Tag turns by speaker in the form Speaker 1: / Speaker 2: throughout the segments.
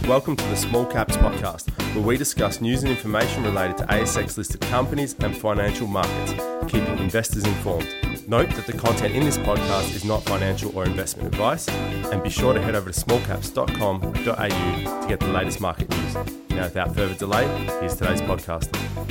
Speaker 1: Welcome to the Small Caps Podcast, where we discuss news and information related to ASX-listed companies and financial markets, keeping investors informed. Note that the content in this podcast is not financial or investment advice, and be sure to head over to smallcaps.com.au to get the latest market news. Now, without further delay, here's today's podcast.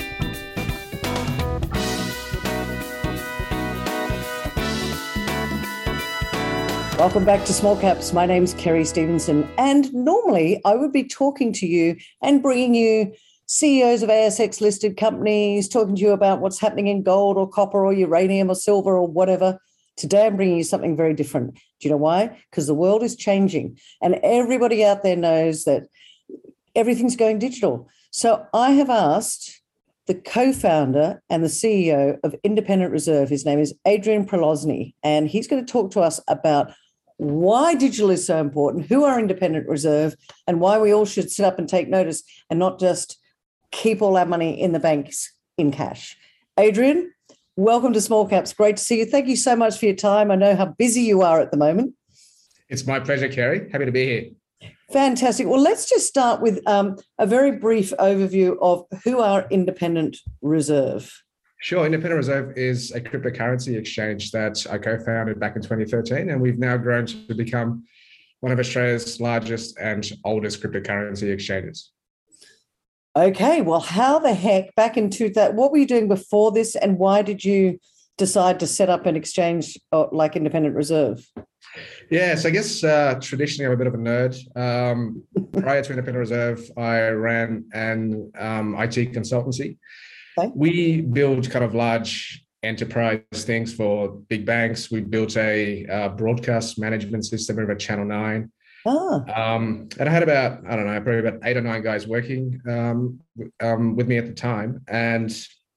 Speaker 2: Welcome back to Small Caps. My name's Kerry Stevenson, and normally I would be talking to you and bringing you CEOs of ASX listed companies, talking to you about what's happening in gold or copper or uranium or silver or whatever. Today I'm bringing you something very different. Do you know why? Because the world is changing and everybody out there knows that everything's going digital. So I have asked the co-founder and the CEO of Independent Reserve. His name is Adrian Prelozny, and he's going to talk to us about why digital is so important, who are Independent Reserve, and why we all should sit up and take notice and not just keep all our money in the banks in cash. Adrian, welcome to Small Caps. Great to see you. Thank you so much for your time. I know how busy you are at the moment.
Speaker 3: It's my pleasure, Kerry. Happy to be here.
Speaker 2: Fantastic. Well, let's just start with a very brief overview of who are Independent Reserve.
Speaker 3: Sure. Independent Reserve is a cryptocurrency exchange that I co-founded back in 2013, and we've now grown to become one of Australia's largest and oldest cryptocurrency exchanges.
Speaker 2: Okay. Well, how the heck, back in 2000, what were you doing before this, and why did you decide to set up an exchange like Independent Reserve?
Speaker 3: Yeah, so I guess traditionally I'm a bit of a nerd. Prior to Independent Reserve, I ran an IT consultancy.
Speaker 2: Okay.
Speaker 3: We build kind of large enterprise things for big banks. We built a broadcast management system over Channel 9. And I had about, probably about 8 or 9 guys working with me at the time. And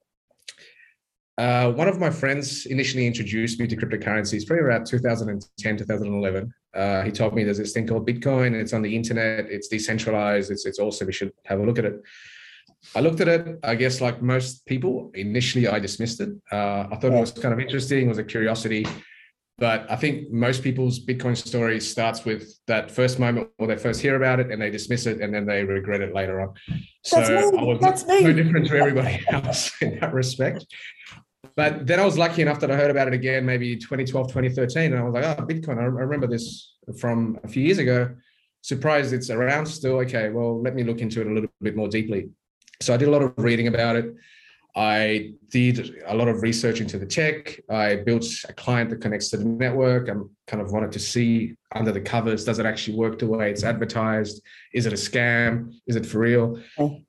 Speaker 3: one of my friends initially introduced me to cryptocurrencies, probably around 2010, 2011. He told me there's this thing called Bitcoin. It's on the internet. It's decentralized. It's awesome. We should have a look at it. I looked at it. I guess like most people, initially I dismissed it. I thought it was kind of interesting. It was a curiosity. But I think most people's Bitcoin story starts with that first moment where they first hear about it and they dismiss it and then they regret it later on. So I was no different to everybody else in that respect. But then I was lucky enough that I heard about it again, maybe 2012, 2013. And I was like, oh, Bitcoin, I remember this from a few years ago. Surprised it's around still. Okay, well, let me look into it a little bit more deeply. So I did a lot of reading about it. I did a lot of research into the tech. I built a client that connects to the network. I kind of wanted to see under the covers, does it actually work the way it's advertised? Is it a scam? Is it for real?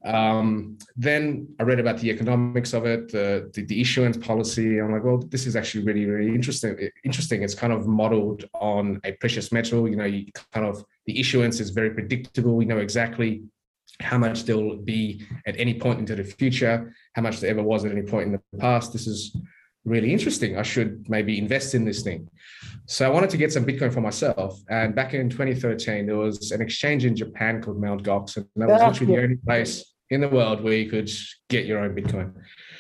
Speaker 3: Then I read about the economics of it, the issuance policy. I'm like, well, this is actually really, really interesting. It's kind of modeled on a precious metal. The issuance is very predictable. We know exactly how much there'll be at any point into the future, how much there ever was at any point in the past. This is really interesting. I should maybe invest in this thing. So I wanted to get some Bitcoin for myself. And back in 2013, there was an exchange in Japan called Mt. Gox. And that was literally the only place in the world where you could get your own Bitcoin.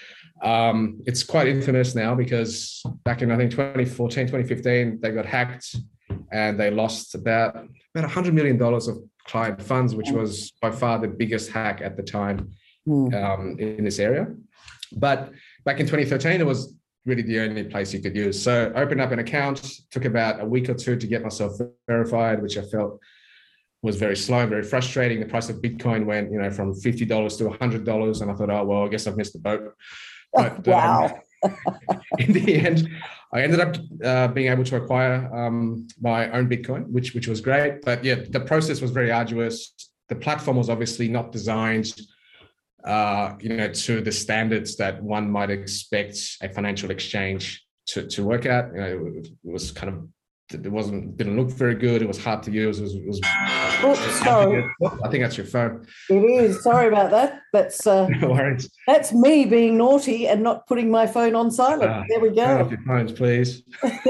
Speaker 3: It's quite infamous now because back in, I think, 2014, 2015, they got hacked and they lost about $100 million of client funds, which was by far the biggest hack at the time in this area. But back in 2013, it was really the only place you could use. So I opened up an account, took about a week or 2 to get myself verified, which I felt was very slow and very frustrating. The price of Bitcoin went, from $50 to $100. And I thought, oh, well, I guess I've missed the boat. But
Speaker 2: wow.
Speaker 3: In the end, I ended up being able to acquire my own Bitcoin, which was great. But yeah, the process was very arduous. The platform was obviously not designed, to the standards that one might expect a financial exchange to work at. It was kind of, didn't look very good. It was hard to use. It was
Speaker 2: sorry.
Speaker 3: I think that's your phone.
Speaker 2: It is. Sorry about that. That's
Speaker 3: no worries.
Speaker 2: That's me being naughty and not putting my phone on silent. There we go.
Speaker 3: Turn off your phones, please.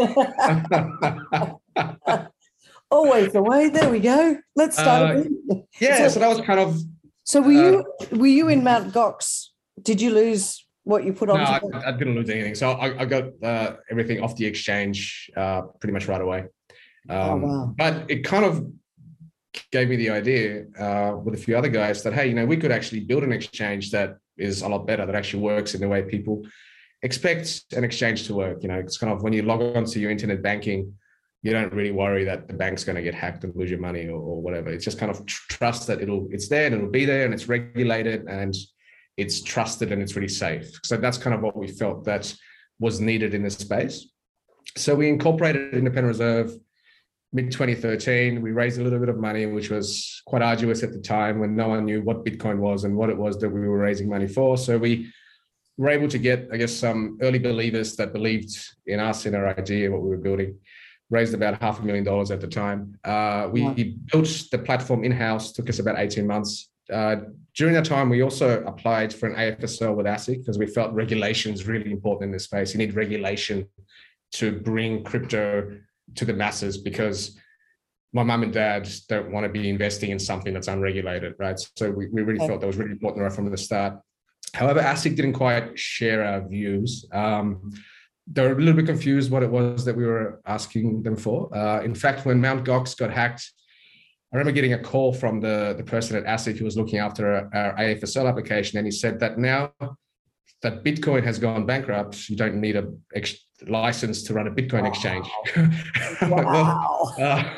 Speaker 2: Always the way. There we go. Let's start again.
Speaker 3: Yeah. So that was kind of.
Speaker 2: So were you in Mt. Gox? Did you lose what you put on?
Speaker 3: No, I didn't lose anything. So I got everything off the exchange pretty much right away.
Speaker 2: Wow.
Speaker 3: But it kind of gave me the idea with a few other guys that, hey, we could actually build an exchange that is a lot better, that actually works in the way people expect an exchange to work. It's kind of when you log on to your internet banking, you don't really worry that the bank's going to get hacked and lose your money or whatever. It's just kind of trust that it's there and it'll be there and it's regulated and it's trusted and it's really safe. So that's kind of what we felt that was needed in this space. So we incorporated Independent Reserve mid-2013. We raised a little bit of money, which was quite arduous at the time when no one knew what Bitcoin was and what it was that we were raising money for. So we were able to get, I guess, some early believers that believed in us, in our idea, what we were building. Raised about $500,000 at the time. We built the platform in-house, took us about 18 months. During that time, we also applied for an AFSL with ASIC because we felt regulation is really important in this space. You need regulation to bring crypto to the masses because my mum and dad don't want to be investing in something that's unregulated, right? So we really felt that was really important right from the start. However, ASIC didn't quite share our views. They were a little bit confused what it was that we were asking them for. In fact, when Mt. Gox got hacked, I remember getting a call from the person at ASIC who was looking after our AFSL application, and he said that now that Bitcoin has gone bankrupt, you don't need a license to run a Bitcoin exchange.
Speaker 2: Wow.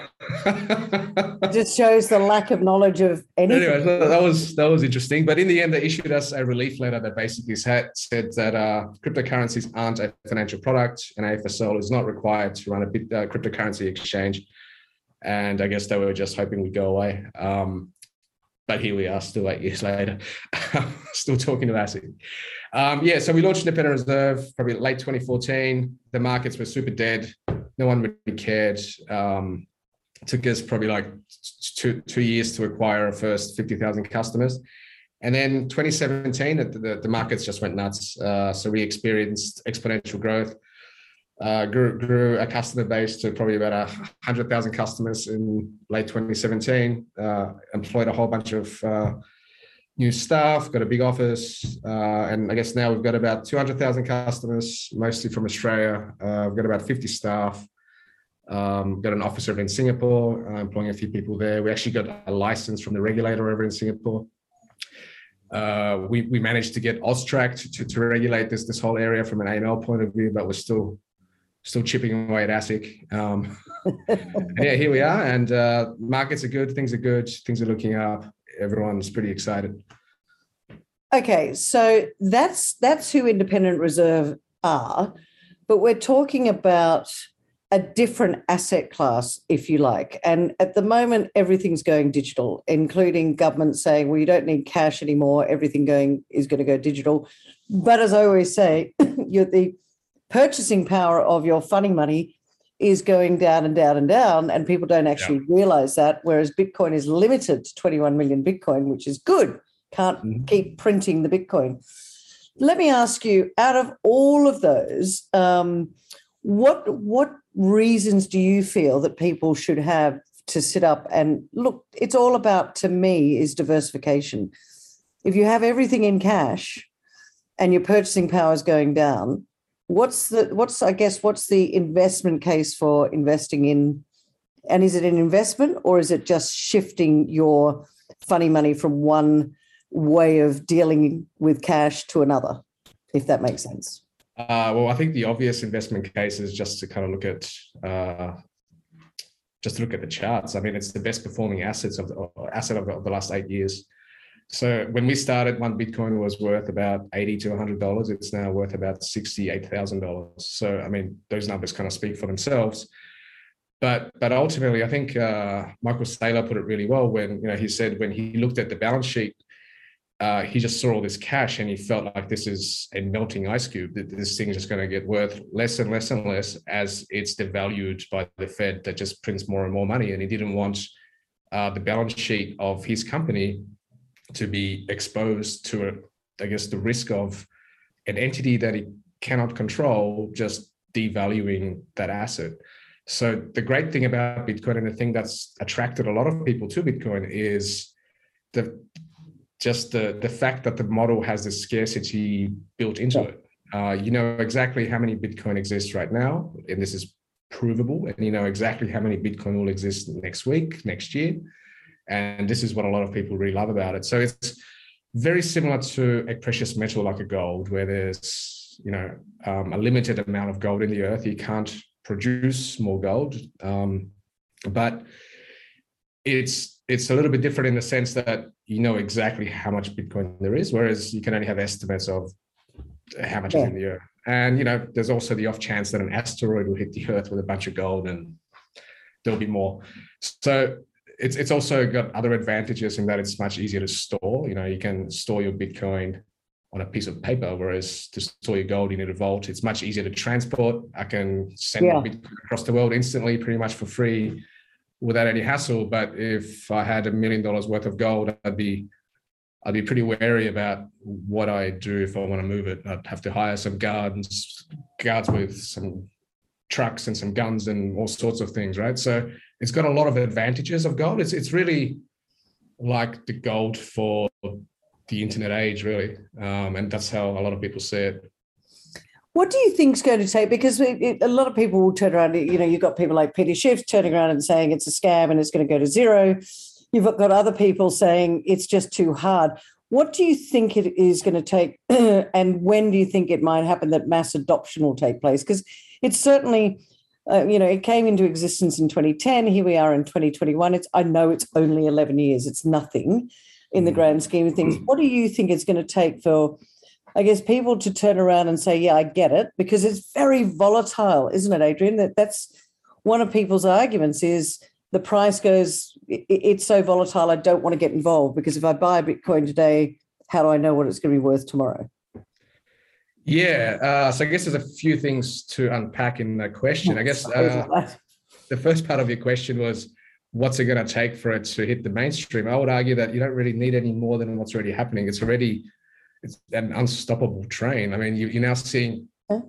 Speaker 2: It just shows the lack of knowledge of anything.
Speaker 3: Anyway, that was interesting. But in the end, they issued us a relief letter that basically said that cryptocurrencies aren't a financial product, and AFSL is not required to run a cryptocurrency exchange. And I guess they were just hoping we'd go away. But here we are, still 8 years later, still talking to ASIC. So we launched Independent Reserve probably late 2014. The markets were super dead. No one really cared. Took us probably like two years to acquire our first 50,000 customers. And then 2017, the markets just went nuts. So we experienced exponential growth. Grew a customer base to probably about 100,000 customers in late 2017. Employed a whole bunch of new staff, got a big office, and I guess now we've got about 200,000 customers, mostly from Australia. We've got about 50 staff. Got an office over in Singapore, employing a few people there. We actually got a license from the regulator over in Singapore. We managed to get AUSTRAC to regulate this whole area from an AML point of view, but we're still chipping away at ASIC. Here we are, and markets are good, things are looking up. Everyone's pretty excited.
Speaker 2: Okay, so that's who Independent Reserve are, but we're talking about a different asset class, if you like. And at the moment, everything's going digital, including government saying, well, you don't need cash anymore. Everything is going to go digital. But as I always say, the purchasing power of your funding money is going down and down and down, and people don't actually realize that, whereas Bitcoin is limited to 21 million Bitcoin, which is good. Can't keep printing the Bitcoin. Let me ask you, out of all of those, what reasons do you feel that people should have to sit up and look? It's all about, to me, is diversification. If you have everything in cash and your purchasing power is going down, what's the investment case for investing in? And is it an investment, or is it just shifting your funny money from one way of dealing with cash to another, if that makes sense?
Speaker 3: Well, I think the obvious investment case is just to kind of look at the charts. I mean, it's the best performing asset of the last 8 years. So when we started, one Bitcoin was worth about $80 to $100. It's now worth about $68,000. So I mean, those numbers kind of speak for themselves. But ultimately, I think Michael Saylor put it really well when he said when he looked at the balance sheet. He just saw all this cash and he felt like this is a melting ice cube. This thing is just going to get worth less and less and less as it's devalued by the Fed that just prints more and more money. And he didn't want the balance sheet of his company to be exposed to, the risk of an entity that he cannot control just devaluing that asset. So the great thing about Bitcoin, and the thing that's attracted a lot of people to Bitcoin, is the fact that the model has the scarcity built into it. You know exactly how many Bitcoin exists right now, and this is provable, and you know exactly how many Bitcoin will exist next week, next year. And this is what a lot of people really love about it. So it's very similar to a precious metal like a gold, where there's, a limited amount of gold in the earth. You can't produce more gold. But it's a little bit different in the sense that you know exactly how much Bitcoin there is, whereas you can only have estimates of how much is in the earth. And, there's also the off chance that an asteroid will hit the earth with a bunch of gold and there'll be more. So it's also got other advantages in that it's much easier to store. You can store your Bitcoin on a piece of paper, whereas to store your gold, you need a vault. It's much easier to transport. I can send Bitcoin across the world instantly, pretty much for free, without any hassle. But if I had $1 million worth of gold, I'd be pretty wary about what I do if I want to move it. I'd have to hire some guards with some trucks and some guns and all sorts of things, right? So it's got a lot of advantages of gold. It's really like the gold for the internet age, really. And that's how a lot of people see it.
Speaker 2: What do you think is going to take? Because a lot of people will turn around, you've got people like Peter Schiff turning around and saying it's a scam and it's going to go to zero. You've got other people saying it's just too hard. What do you think it is going to take, and when do you think it might happen that mass adoption will take place? Because it's certainly, it came into existence in 2010. Here we are in 2021. I know it's only 11 years. It's nothing in the grand scheme of things. What do you think it's going to take for, I guess, people to turn around and say, yeah, I get it? Because it's very volatile, isn't it, Adrian? That's one of people's arguments is the price goes, it's so volatile, I don't want to get involved, because if I buy a Bitcoin today, how do I know what it's going to be worth tomorrow?
Speaker 3: Yeah, so I guess there's a few things to unpack in that question. I guess the first part of your question was, what's it going to take for it to hit the mainstream? I would argue that you don't really need any more than what's already happening. It's an unstoppable train. I mean, you're now seeing,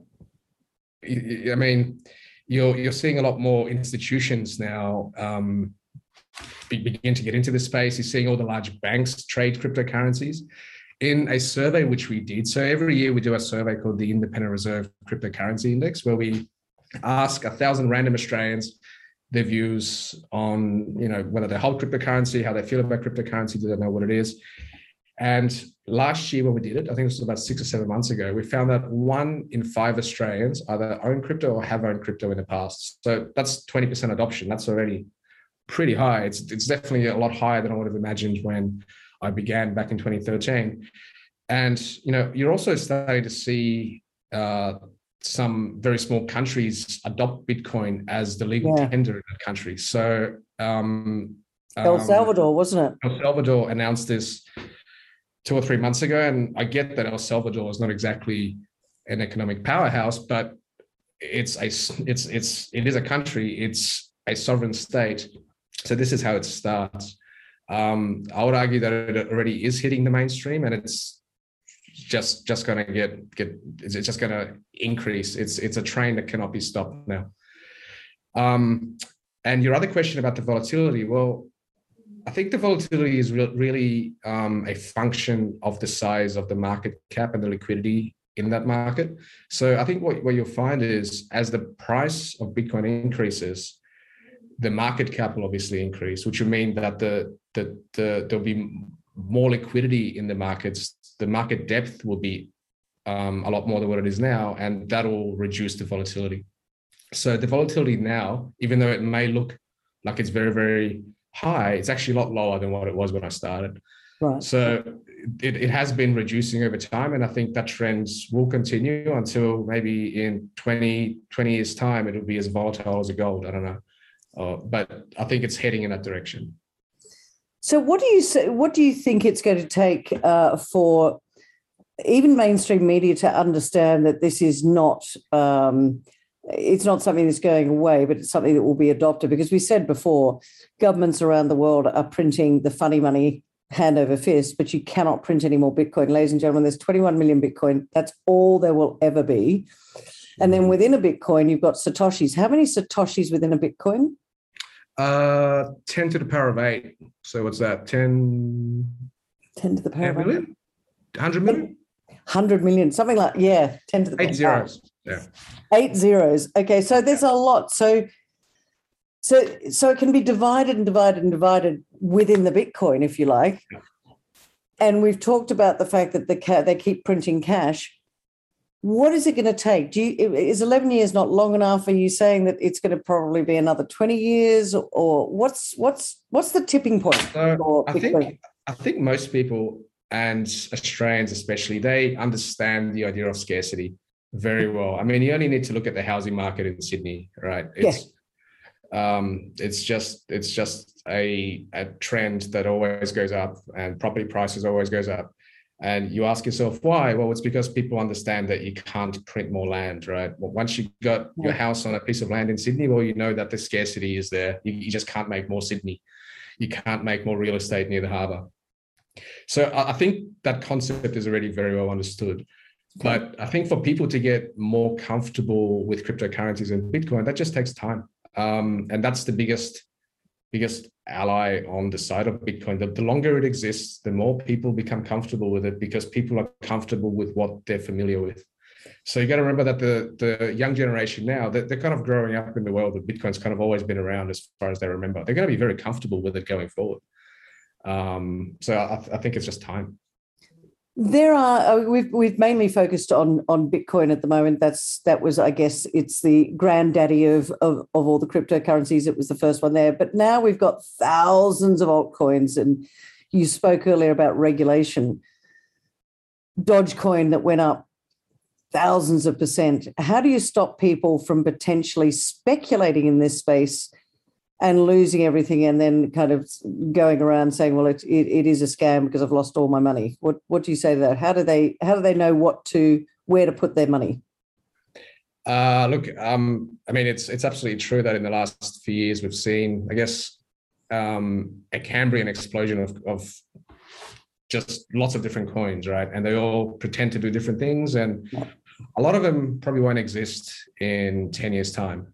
Speaker 3: you're seeing a lot more institutions now begin to get into this space. You're seeing all the large banks trade cryptocurrencies. In a survey which we did, so every year we do a survey called the Independent Reserve Cryptocurrency Index, where we ask 1,000 random Australians their views on, whether they hold cryptocurrency, how they feel about cryptocurrency, do they know what it is. And last year when we did it, I think it was about 6 or 7 months ago, we found that 1 in 5 Australians either own crypto or have owned crypto in the past. So that's 20% adoption. That's already pretty high. It's definitely a lot higher than I would have imagined when I began back in 2013. And, you're also starting to see some very small countries adopt Bitcoin as the legal tender in that country. So
Speaker 2: El Salvador, wasn't it?
Speaker 3: El Salvador announced this 2 or 3 months ago. And I get that El Salvador is not exactly an economic powerhouse, but it is a country, it's a sovereign state. So this is how it starts. I would argue that it already is hitting the mainstream, and it's just going to it's just going to increase. It's a train that cannot be stopped now. And your other question about the volatility, well, I think the volatility is really a function of the size of the market cap and the liquidity in that market. So I think what you'll find is, as the price of Bitcoin increases, the market cap will obviously increase, which will mean that there'll be more liquidity in the markets. The market depth will be a lot more than what it is now, and that will reduce the volatility. So the volatility now, even though it may look like it's very, very high, it's actually a lot lower than what it was when I started.
Speaker 2: Right.
Speaker 3: So it has been reducing over time, and I think that trend will continue until maybe in 20 years' time, it'll be as volatile as a gold. I don't know. But I think it's heading in that direction.
Speaker 2: So what do you think it's going to take for even mainstream media to understand that this is not it's not something that's going away, but it's something that will be adopted? Because we said before, governments around the world are printing the funny money hand over fist, but you cannot print any more Bitcoin. Ladies and gentlemen, there's 21 million Bitcoin. That's all there will ever be. And then within a Bitcoin, you've got Satoshis. How many Satoshis within a Bitcoin?
Speaker 3: 10 to the power of 8. So what's that? 10
Speaker 2: to the power of 8?
Speaker 3: 100 million?
Speaker 2: 100 million, something like, 10 to the power
Speaker 3: 8 zeros. Yeah.
Speaker 2: 8 zeros. Okay, so there's a lot. So it can be divided and divided and divided within the Bitcoin, if you like. And we've talked about the fact that they keep printing cash. What is it going to take? Is 11 years not long enough? Are you saying that it's going to probably be another 20 years, or what's the tipping point?
Speaker 3: So I think most people, and Australians especially, they understand the idea of scarcity very well. I mean, you only need to look at the housing market in Sydney, right? It's just a trend that always goes up, and property prices always goes up. And you ask yourself why? Well, it's because people understand that you can't print more land, right? Well, once you got your house on a piece of land in Sydney, well, you know that the scarcity is there. You just can't make more Sydney. You can't make more real estate near the harbour. So I think that concept is already very well understood. But I think for people to get more comfortable with cryptocurrencies and Bitcoin, that just takes time. And that's the biggest ally on the side of Bitcoin. The longer it exists, the more people become comfortable with it, because people are comfortable with what they're familiar with. So you got to remember that the young generation now, they're kind of growing up in the world that Bitcoin's kind of always been around as far as they remember. They're going to be very comfortable with it going forward. So I think it's just time.
Speaker 2: There are we've mainly focused on Bitcoin at the moment. That was, I guess, it's the granddaddy of all the cryptocurrencies. It was the first one there, but now we've got thousands of altcoins. And you spoke earlier about regulation. Dogecoin that went up thousands of %. How do you stop people from potentially speculating in this space and losing everything, and then kind of going around saying, well, it is a scam because I've lost all my money? What do you say to that? How do they know where to put their money?
Speaker 3: Look, I mean, it's absolutely true that in the last few years we've seen, I guess, a Cambrian explosion of just lots of different coins, right? And they all pretend to do different things, and a lot of them probably won't exist in 10 years' time.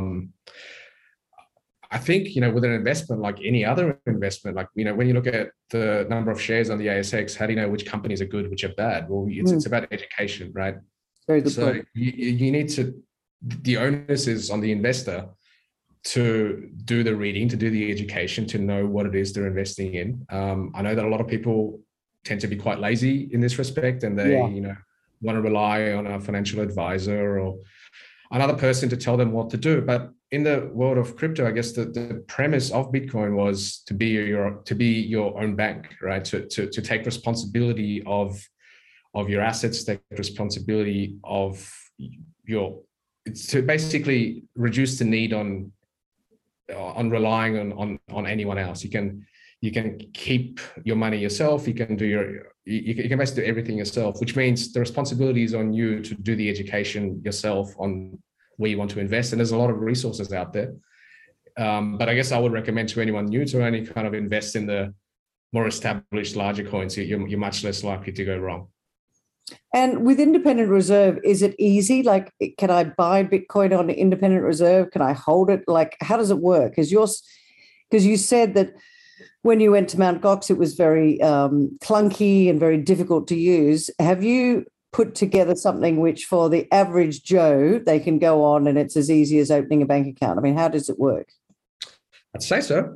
Speaker 3: I think, with an investment like any other investment, like, when you look at the number of shares on the ASX, how do you know which companies are good, which are bad? Well, it's about education, right?
Speaker 2: Very good point.
Speaker 3: You need to, the onus is on the investor to do the reading, to do the education, to know what it is they're investing in. I know that a lot of people tend to be quite lazy in this respect, and they, want to rely on a financial advisor or another person to tell them what to do. But in the world of crypto, I guess the premise of Bitcoin was to be your own bank, right? To take responsibility of your assets, take responsibility of to basically reduce the need on relying on anyone else. You can keep your money yourself. You can you can basically do everything yourself, which means the responsibility is on you to do the education yourself on where you want to invest. And there's a lot of resources out there. But I guess I would recommend to anyone new to only kind of invest in the more established, larger coins. You're much less likely to go wrong.
Speaker 2: And with Independent Reserve, is it easy? Like, can I buy Bitcoin on Independent Reserve? Can I hold it? Like, how does it work? Because you said that when you went to Mt. Gox, it was very clunky and very difficult to use. Have you put together something which for the average Joe, they can go on and it's as easy as opening a bank account? I mean, how does it work?
Speaker 3: I'd say so.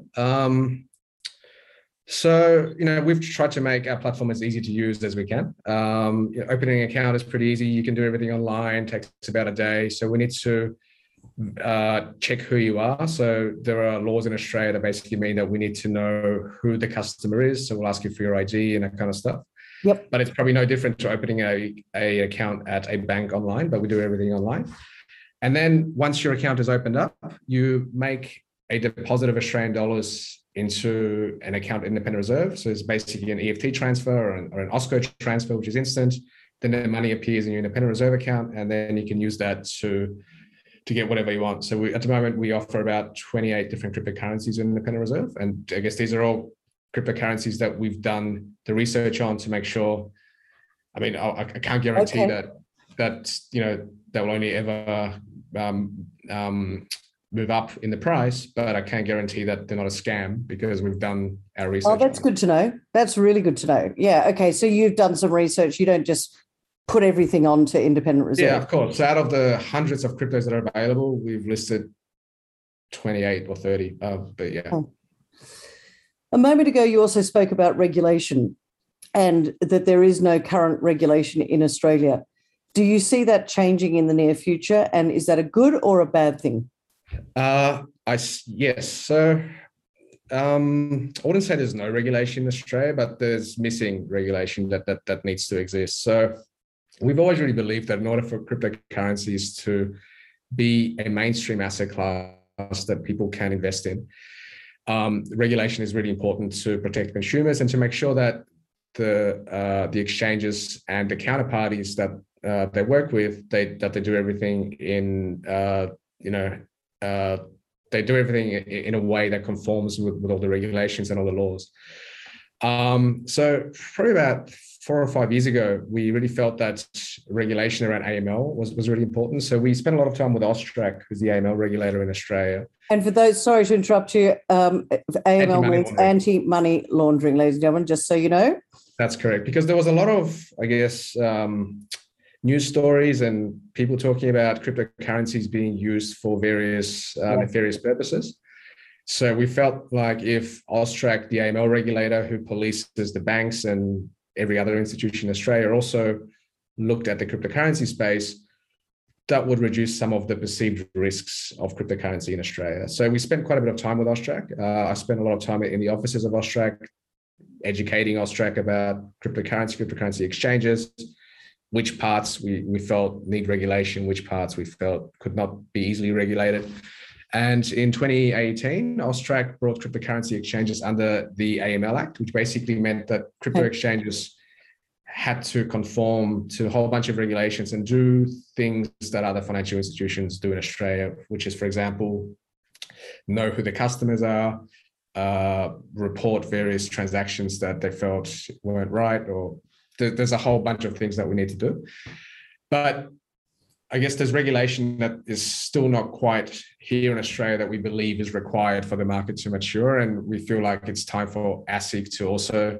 Speaker 3: So, we've tried to make our platform as easy to use as we can. Opening an account is pretty easy. You can do everything online, takes about a day. So we need to check who you are. So there are laws in Australia that basically mean that we need to know who the customer is. So we'll ask you for your ID and that kind of stuff.
Speaker 2: Yep.
Speaker 3: But it's probably no different to opening a account at a bank online, but we do everything online. And then once your account is opened up, you make a deposit of Australian dollars into an account in Independent Reserve. So it's basically an EFT transfer or an OSCO transfer, which is instant. Then the money appears in your Independent Reserve account, and then you can use that to get whatever you want. So at the moment, we offer about 28 different cryptocurrencies in Independent Reserve. And I guess these are all cryptocurrencies that we've done the research on to make sure. I mean, I can't guarantee that will only ever move up in the price, but I can guarantee that they're not a scam because we've done our research.
Speaker 2: Oh, that's good to know. That's really good to know. Yeah. Okay. So you've done some research. You don't just put everything onto Independent Reserve.
Speaker 3: Yeah, of course. So out of the hundreds of cryptos that are available, we've listed 28 or 30. But yeah.
Speaker 2: A moment ago, you also spoke about regulation and that there is no current regulation in Australia. Do you see that changing in the near future? And is that a good or a bad thing?
Speaker 3: Yes. So I wouldn't say there's no regulation in Australia, but there's missing regulation that needs to exist. So we've always really believed that in order for cryptocurrencies to be a mainstream asset class that people can invest in, regulation is really important to protect consumers and to make sure that the exchanges and the counterparties that they work with, they do everything in they do everything in a way that conforms with all the regulations and all the laws. So probably about 4 or 5 years ago, we really felt that regulation around AML was really important. So we spent a lot of time with AUSTRAC, who's the AML regulator in Australia.
Speaker 2: And for those, sorry to interrupt you, AML means anti-money laundering, ladies and gentlemen, just so you know.
Speaker 3: That's correct, because there was a lot of, I guess, news stories and people talking about cryptocurrencies being used for various nefarious purposes. So we felt like if AUSTRAC, the AML regulator who polices the banks and every other institution in Australia, also looked at the cryptocurrency space, that would reduce some of the perceived risks of cryptocurrency in Australia. So we spent quite a bit of time with AUSTRAC. I spent a lot of time in the offices of AUSTRAC, educating AUSTRAC about cryptocurrency exchanges, which parts we felt need regulation, which parts we felt could not be easily regulated. And in 2018, AUSTRAC brought cryptocurrency exchanges under the AML Act, which basically meant that crypto exchanges had to conform to a whole bunch of regulations and do things that other financial institutions do in Australia, which is, for example, know who the customers are, report various transactions that they felt weren't right, or there's a whole bunch of things that we need to do. But I guess there's regulation that is still not quite here in Australia that we believe is required for the market to mature. And we feel like it's time for ASIC to also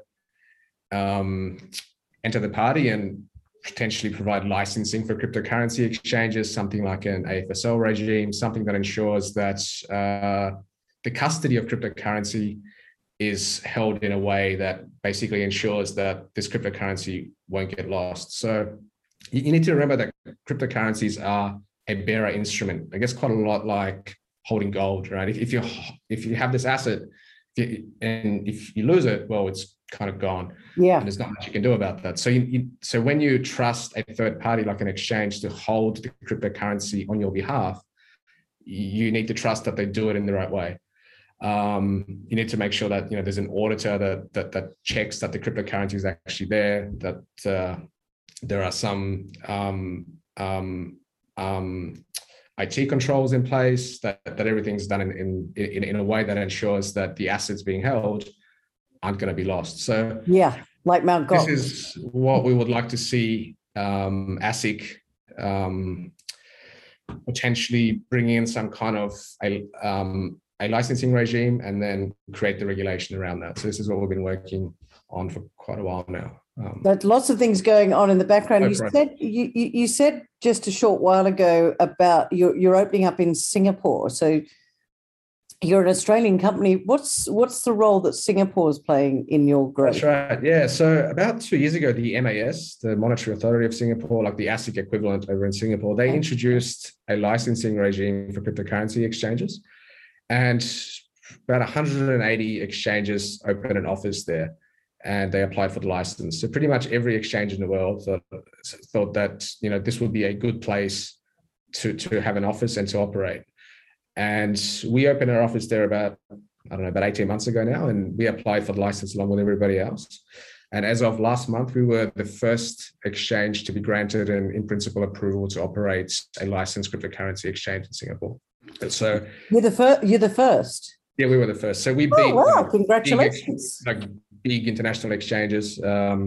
Speaker 3: enter the party and potentially provide licensing for cryptocurrency exchanges, something like an AFSL regime, something that ensures that the custody of cryptocurrency is held in a way that basically ensures that this cryptocurrency won't get lost. So you need to remember that cryptocurrencies are a bearer instrument, I guess quite a lot like holding gold, right? If you have this asset and if you lose it, well, it's kind of gone.
Speaker 2: Yeah.
Speaker 3: And there's not much you can do about that. So so when you trust a third party like an exchange to hold the cryptocurrency on your behalf, you need to trust that they do it in the right way. You need to make sure that there's an auditor that checks that the cryptocurrency is actually there, that there are some IT controls in place, that everything's done in a way that ensures that the assets being held aren't going to be lost. So
Speaker 2: yeah, like Mt. Gox.
Speaker 3: This is what we would like to see ASIC potentially bring in some kind of a licensing regime and then create the regulation around that. So this is what we've been working on for quite a while now.
Speaker 2: But lots of things going on in the background. You said just a short while ago about you're opening up in Singapore. So you're an Australian company. What's the role that Singapore is playing in your growth?
Speaker 3: That's right. Yeah. So about 2 years ago, the MAS, the Monetary Authority of Singapore, like the ASIC equivalent over in Singapore, they introduced a licensing regime for cryptocurrency exchanges. And about 180 exchanges opened an office there, and they applied for the license. So pretty much every exchange in the world thought that this would be a good place to have an office and to operate. And we opened our office there about 18 months ago now, and we applied for the license along with everybody else. And as of last month, we were the first exchange to be granted an in-principle approval to operate a licensed cryptocurrency exchange in Singapore. So
Speaker 2: you're the first.
Speaker 3: Yeah, we were the first. So we beat
Speaker 2: congratulations.
Speaker 3: Big international exchanges.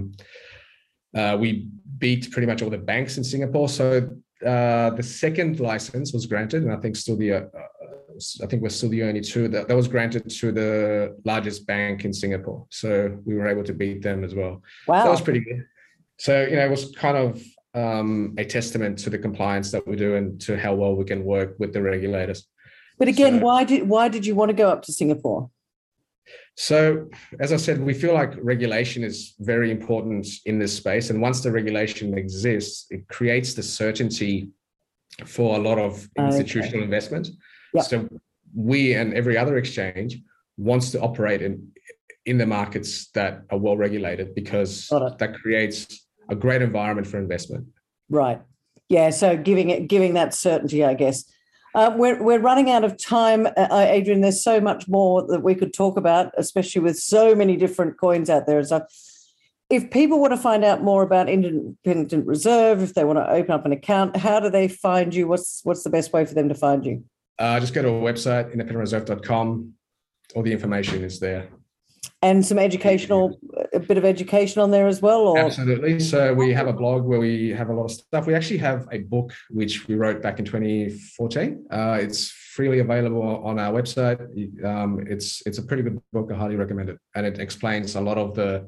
Speaker 3: We beat pretty much all the banks in Singapore. So the second license was granted, and I think we're still the only two that was granted to the largest bank in Singapore. So we were able to beat them as well.
Speaker 2: Wow,
Speaker 3: so that was pretty good. So it was kind of a testament to the compliance that we do and to how well we can work with the regulators.
Speaker 2: But again, why did you want to go up to Singapore?
Speaker 3: So, as I said, we feel like regulation is very important in this space. And once the regulation exists, it creates the certainty for a lot of institutional investment.
Speaker 2: Yep.
Speaker 3: So we and every other exchange wants to operate in the markets that are well regulated, because that creates a great environment for investment.
Speaker 2: Right. Yeah. So giving that certainty, I guess. We're running out of time, Adrian. There's so much more that we could talk about, especially with so many different coins out there. So if people want to find out more about Independent Reserve, if they want to open up an account, how do they find you? What's the best way for them to find you?
Speaker 3: Just go to our website, independentreserve.com. All the information is there.
Speaker 2: And a bit of education on there as well? Or?
Speaker 3: Absolutely. So we have a blog where we have a lot of stuff. We actually have a book which we wrote back in 2014. It's freely available on our website. It's a pretty good book. I highly recommend it. And it explains a lot of the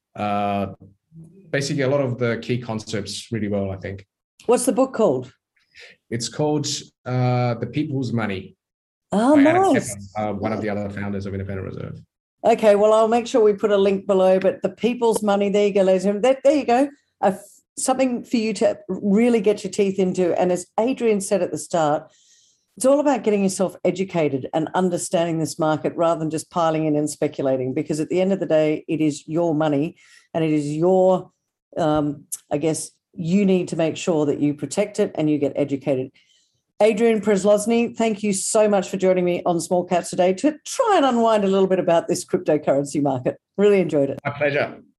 Speaker 3: key concepts really well, I think.
Speaker 2: What's the book called?
Speaker 3: It's called The People's Money.
Speaker 2: Oh, nice.
Speaker 3: One of the other founders of Independent Reserve.
Speaker 2: Okay, well, I'll make sure we put a link below, but The People's Money, there you go, ladies and gentlemen. There you go. Something for you to really get your teeth into. And as Adrian said at the start, it's all about getting yourself educated and understanding this market rather than just piling in and speculating, because at the end of the day, it is your money and it is your, I guess, you need to make sure that you protect it and you get educated. Adrian Przelozny, thank you so much for joining me on Small Caps today to try and unwind a little bit about this cryptocurrency market. Really enjoyed it.
Speaker 3: My pleasure.